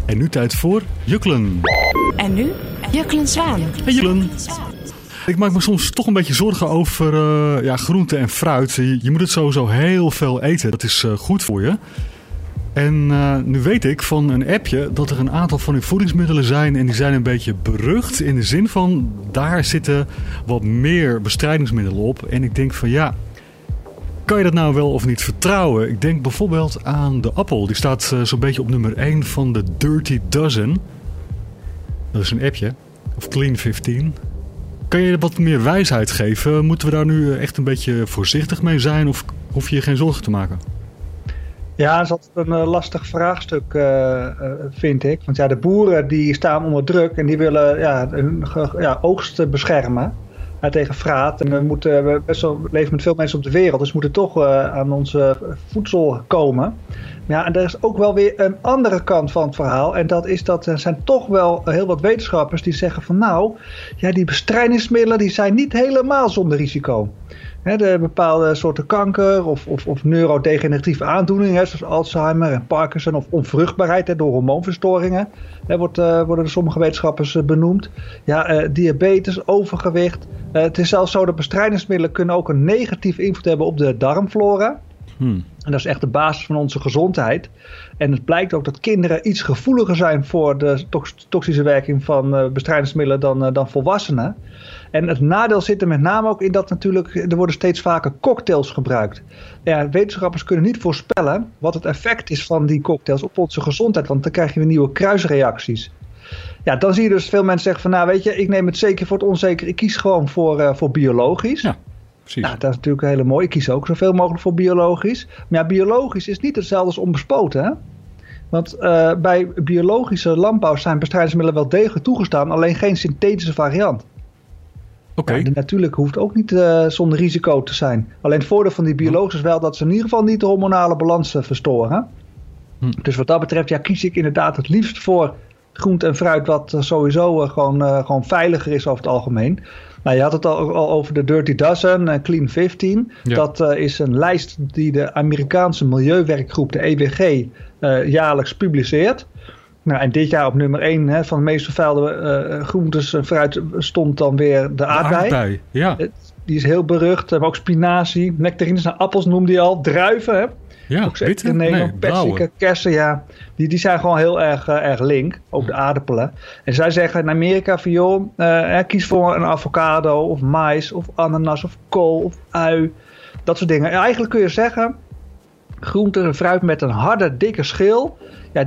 En nu tijd voor Jukkelen. En nu Jukkelen Zwaan. Hey Jukkelen. Ik maak me soms toch een beetje zorgen over groente en fruit. Je moet het sowieso heel veel eten. Dat is goed voor je. En nu weet ik van een appje dat er een aantal van die voedingsmiddelen zijn. En die zijn een beetje berucht in de zin van daar zitten wat meer bestrijdingsmiddelen op. En ik denk van ja, kan je dat nou wel of niet vertrouwen? Ik denk bijvoorbeeld aan de appel. Die staat zo'n beetje op nummer 1 van de Dirty Dozen. Dat is een appje. Of Clean 15. Kan je wat meer wijsheid geven? Moeten we daar nu echt een beetje voorzichtig mee zijn? Of hoef je je geen zorgen te maken? Ja, dat is altijd een lastig vraagstuk, vind ik. Want ja, de boeren die staan onder druk en die willen hun oogst beschermen tegen vraat. En we leven met veel mensen op de wereld, dus we moeten toch aan onze voedsel komen. Ja, en er is ook wel weer een andere kant van het verhaal. En dat is dat er zijn toch wel heel wat wetenschappers die zeggen van die bestrijdingsmiddelen die zijn niet helemaal zonder risico. De bepaalde soorten kanker of neurodegeneratieve aandoeningen, zoals Alzheimer en Parkinson of onvruchtbaarheid door hormoonverstoringen, worden er sommige wetenschappers benoemd. Diabetes, overgewicht. Het is zelfs zo dat bestrijdingsmiddelen kunnen ook een negatieve invloed hebben op de darmflora. En dat is echt de basis van onze gezondheid. En het blijkt ook dat kinderen iets gevoeliger zijn voor de toxische werking van bestrijdingsmiddelen dan volwassenen. En het nadeel zit er met name ook in dat natuurlijk er worden steeds vaker cocktails gebruikt. Ja, wetenschappers kunnen niet voorspellen wat het effect is van die cocktails op onze gezondheid. Want dan krijg je weer nieuwe kruisreacties. Ja, dan zie je dus veel mensen zeggen van ik neem het zeker voor het onzeker. Ik kies gewoon voor biologisch. Ja. Precies. Nou, dat is natuurlijk heel mooi. Ik kies ook zoveel mogelijk voor biologisch. Maar ja, biologisch is niet hetzelfde als onbespoten. Hè? Want bij biologische landbouw zijn bestrijdingsmiddelen wel degelijk toegestaan. Alleen geen synthetische variant. Oké. Ja, natuurlijk hoeft ook niet zonder risico te zijn. Alleen het voordeel van die biologisch is wel dat ze in ieder geval niet de hormonale balans verstoren. Dus wat dat betreft kies ik inderdaad het liefst voor groente en fruit wat sowieso gewoon veiliger is over het algemeen. Nou, je had het al over de Dirty Dozen, Clean 15. Ja. Dat is een lijst die de Amerikaanse milieuwerkgroep, de EWG, jaarlijks publiceert. Nou, en dit jaar op nummer 1 van de meest vervuilde groentes en fruit stond dan weer de aardbei. Ja. Die is heel berucht. Maar ook spinazie, nectarines, appels noemde je al, druiven. Hè? Ja, ook in Nederland, perziken, kersen, die zijn gewoon heel erg link. Ook de aardappelen. En zij zeggen in Amerika van kies voor een avocado of mais of ananas of kool of ui. Dat soort dingen. En eigenlijk kun je zeggen, groente en fruit met een harde, dikke schil,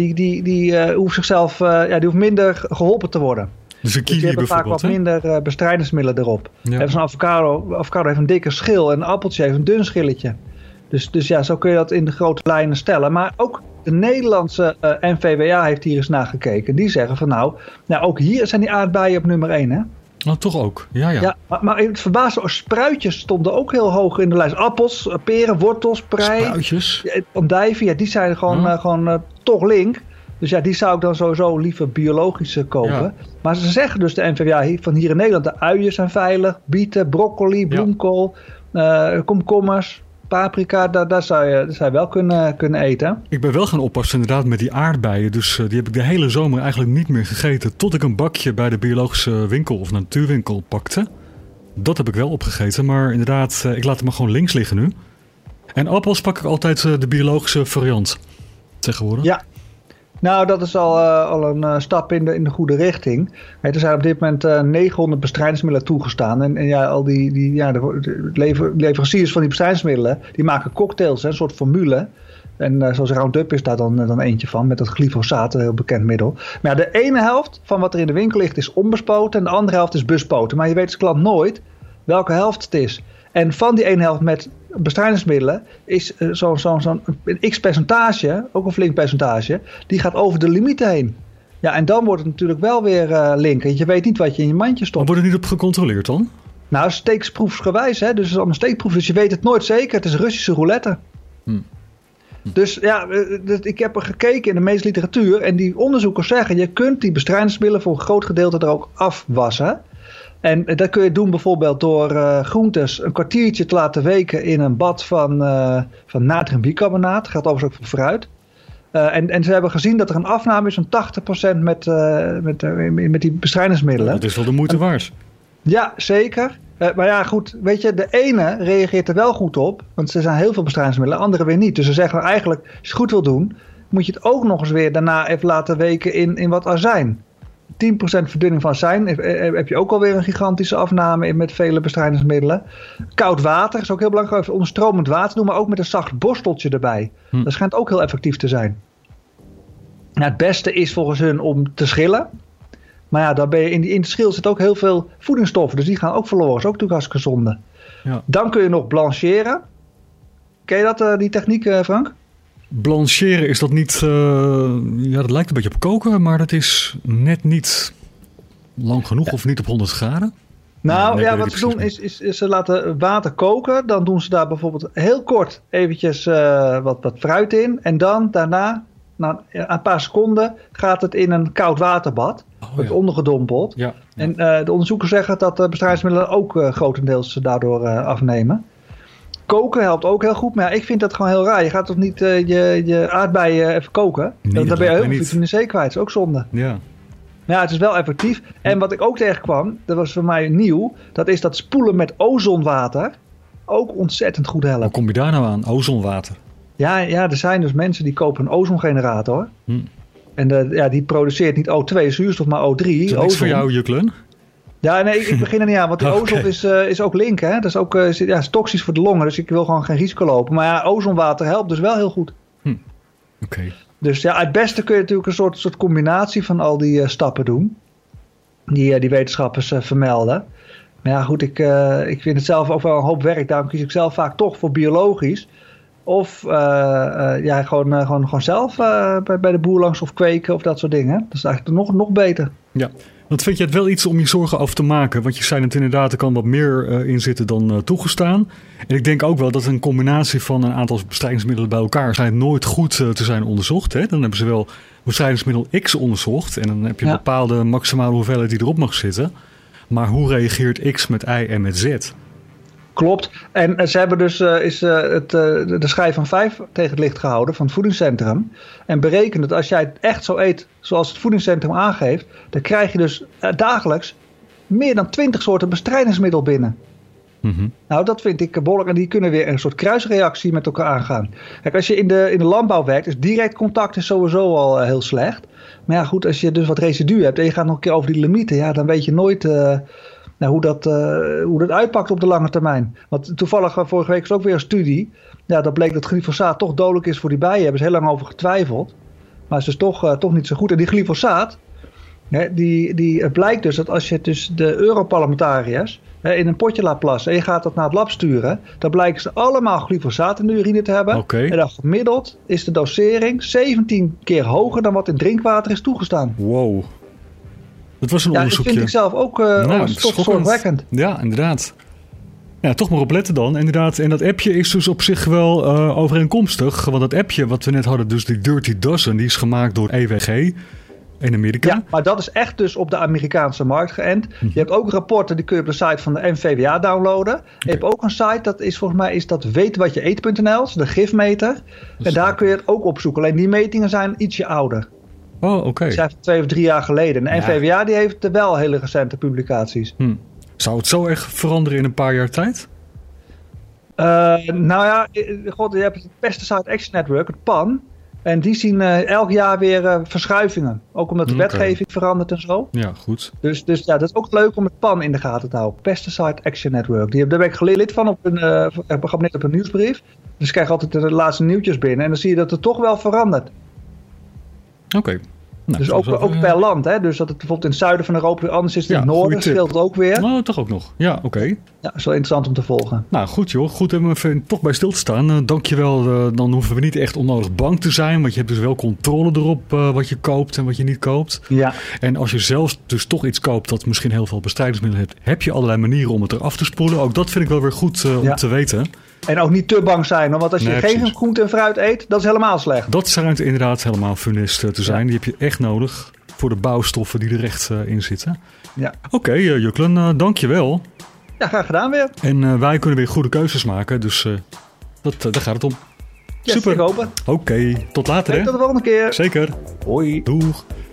die hoeft zichzelf, die hoeft minder geholpen te worden. Dus een kiwi die hebben vaak wat minder bestrijdingsmiddelen erop. Ja. Zo'n avocado heeft een dikke schil en een appeltje heeft een dun schilletje. Dus zo kun je dat in de grote lijnen stellen. Maar ook de Nederlandse NVWA heeft hier eens naar gekeken. Die zeggen van ook hier zijn die aardbeien op nummer 1. Hè? Oh, toch ook? Ja, maar het verbaasde, spruitjes stonden ook heel hoog in de lijst. Appels, peren, wortels, prei. Spruitjes? Andijvie, die zijn gewoon toch link. Dus die zou ik dan sowieso liever biologisch kopen. Ja. Maar ze zeggen dus de NVWA van hier in Nederland, de uien zijn veilig. Bieten, broccoli, bloemkool, komkommers. Paprika, daar zou je wel kunnen eten. Ik ben wel gaan oppassen inderdaad met die aardbeien. Dus die heb ik de hele zomer eigenlijk niet meer gegeten. Tot ik een bakje bij de biologische winkel of natuurwinkel pakte. Dat heb ik wel opgegeten. Maar inderdaad, ik laat hem gewoon links liggen nu. En appels pak ik altijd de biologische variant tegenwoordig. Ja. Nou, dat is al een stap in de goede richting. Er zijn op dit moment 900 bestrijdingsmiddelen toegestaan. En al de leveranciers van die bestrijdingsmiddelen, die maken cocktails, een soort formule. En zoals Roundup is daar dan eentje van, met dat glyfosaat, een heel bekend middel. Maar de ene helft van wat er in de winkel ligt is onbespoten en de andere helft is bespoten. Maar je weet als klant nooit welke helft het is. En van die ene helft met bestrijdingsmiddelen is zo'n x-percentage, ook een flink percentage, die gaat over de limieten heen. Ja, en dan wordt het natuurlijk wel weer linken. Je weet niet wat je in je mandje stopt. Maar wordt er niet op gecontroleerd dan? Nou, steeksproefsgewijs, hè. Dus het is allemaal steekproef. Dus je weet het nooit zeker. Het is Russische roulette. Dus ik heb er gekeken in de meeste literatuur. En die onderzoekers zeggen, je kunt die bestrijdingsmiddelen voor een groot gedeelte er ook afwassen. En dat kun je doen bijvoorbeeld door groentes een kwartiertje te laten weken in een bad van natriumbicarbonaat. Dat geldt overigens ook voor fruit. En ze hebben gezien dat er een afname is van 80% met die bestrijdingsmiddelen. Dat is wel de moeite waard. Ja, zeker. Maar ja, goed, weet je, de ene reageert er wel goed op, want er zijn heel veel bestrijdingsmiddelen, andere weer niet. Dus ze zeggen eigenlijk, als je het goed wil doen, moet je het ook nog eens weer daarna even laten weken in wat azijn. 10% verdunning van azijn heb je ook alweer een gigantische afname met vele bestrijdingsmiddelen. Koud water is ook heel belangrijk, even onderstromend water doen, maar ook met een zacht borsteltje erbij. Dat schijnt ook heel effectief te zijn. Nou, het beste is volgens hun om te schillen. Maar ja, dan ben je in de schil zit ook heel veel voedingsstoffen. Dus die gaan ook verloren. Dat is ook natuurlijk hartstikke zonde. Ja. Dan kun je nog blancheren. Ken je dat, die techniek, Frank? Blancheren, is dat niet... ja, dat lijkt een beetje op koken. Maar dat is net niet lang genoeg of niet op 100 graden. Nou ja, wat ze doen is ze laten water koken. Dan doen ze daar bijvoorbeeld heel kort eventjes wat fruit in. En dan daarna... Na een paar seconden gaat het in een koud waterbad. Wordt ondergedompeld. Ja. En de onderzoekers zeggen dat de bestrijdingsmiddelen ook grotendeels daardoor afnemen. Koken helpt ook heel goed. Maar ja, ik vind dat gewoon heel raar. Je gaat toch niet je aardbeien even koken? Nee, dan ben je heel veel vitamine C kwijt. Dat is ook zonde. Ja. Maar ja, het is wel effectief. En wat ik ook tegenkwam, dat was voor mij nieuw. Dat is dat spoelen met ozonwater ook ontzettend goed helpt. Hoe kom je daar nou aan? Ozonwater? Ja, er zijn dus mensen die kopen een ozongenerator. En die produceert niet O2 zuurstof, maar O3. Is dat niks voor jou, Juklen? Ja, nee, ik begin er niet aan. Want die ozon is ook link, hè. Dat is ook is toxisch voor de longen. Dus ik wil gewoon geen risico lopen. Maar ja, ozonwater helpt dus wel heel goed. Oké. Dus ja, het beste kun je natuurlijk een soort combinatie van al die stappen doen. Die wetenschappers vermelden. Maar ja, goed, ik vind het zelf ook wel een hoop werk. Daarom kies ik zelf vaak toch voor biologisch. Of gewoon zelf bij de boer langs of kweken of dat soort dingen. Dat is eigenlijk nog beter. Ja, want vind je het wel iets om je zorgen over te maken? Want je zei het inderdaad, er kan wat meer in zitten dan toegestaan. En ik denk ook wel dat een combinatie van een aantal bestrijdingsmiddelen bij elkaar schijnt nooit goed te zijn onderzocht. Hè? Dan hebben ze wel bestrijdingsmiddel X onderzocht. En dan heb je een bepaalde maximale hoeveelheid die erop mag zitten. Maar hoe reageert X met Y en met Z? Klopt. En ze hebben dus de schijf van 5 tegen het licht gehouden van het voedingscentrum. En berekend dat als jij het echt zo eet zoals het voedingscentrum aangeeft, dan krijg je dus dagelijks meer dan 20 soorten bestrijdingsmiddel binnen. Mm-hmm. Nou, dat vind ik behoorlijk. En die kunnen weer een soort kruisreactie met elkaar aangaan. Kijk, als je in de landbouw werkt, is direct contact is sowieso al heel slecht. Maar ja, goed, als je dus wat residu hebt en je gaat nog een keer over die limieten, ja, dan weet je nooit... hoe dat uitpakt op de lange termijn. Want toevallig vorige week is ook weer een studie. Ja, dat bleek dat glyfosaat toch dodelijk is voor die bijen. Daar hebben ze heel lang over getwijfeld. Maar het is dus toch niet zo goed. En die glyfosaat, die blijkt dus dat als je dus de Europarlementariërs in een potje laat plassen en je gaat dat naar het lab sturen, dan blijken ze allemaal glyfosaat in de urine te hebben. Okay. En dan gemiddeld is de dosering 17 keer hoger dan wat in drinkwater is toegestaan. Wow. Dat was een onderzoekje. Dat vind ik zelf ook toch zorgwekkend. Ja, inderdaad. Ja, toch maar op letten dan. Inderdaad. En dat appje is dus op zich wel overeenkomstig. Want dat appje wat we net hadden, dus die Dirty Dozen, die is gemaakt door EWG in Amerika. Ja, maar dat is echt dus op de Amerikaanse markt geënt. Je hebt ook rapporten, die kun je op de site van de NVWA downloaden. Okay. Je hebt ook een site, dat is volgens mij weetwatjeeet.nl, de gifmeter. En daar kun je het ook opzoeken. Alleen die metingen zijn ietsje ouder. Oh, oké. Die zijn van 2 of 3 jaar geleden. En de NVWA die heeft wel hele recente publicaties. Zou het zo erg veranderen in een paar jaar tijd? Nou ja, je hebt het Pesticide Action Network, het PAN. En die zien elk jaar weer verschuivingen. Ook omdat de wetgeving verandert en zo. Ja, goed. Dus ja, dat is ook leuk om het PAN in de gaten te houden. Pesticide Action Network. Daar ben ik lid van op net op een nieuwsbrief. Dus ik krijg altijd de laatste nieuwtjes binnen. En dan zie je dat het toch wel verandert. Oké. Nou, dus ook per land. Hè? Dus dat het bijvoorbeeld in het zuiden van Europa weer anders is dan in het noorden. Scheelt het ook weer. Oh, toch ook nog. Ja, oké. Ja, dat is wel interessant om te volgen. Nou, goed joh. Goed om even toch bij stil te staan. Dankjewel. Dan hoeven we niet echt onnodig bang te zijn. Want je hebt dus wel controle erop wat je koopt en wat je niet koopt. Ja. En als je zelf dus toch iets koopt dat misschien heel veel bestrijdingsmiddelen heeft, heb je allerlei manieren om het eraf te spoelen. Ook dat vind ik wel weer goed om te weten. En ook niet te bang zijn. Want als je geen groente en fruit eet, dat is helemaal slecht. Dat schijnt inderdaad helemaal funest te zijn. Die heb je echt nodig voor de bouwstoffen die er echt in zitten. Ja. Oké, Juklen, dank je wel. Ja, graag gedaan weer. En wij kunnen weer goede keuzes maken. Dus daar gaat het om. Yes, Super. Ik hoop het. Oké, tot later hè. Tot de volgende keer. Zeker. Hoi. Doeg.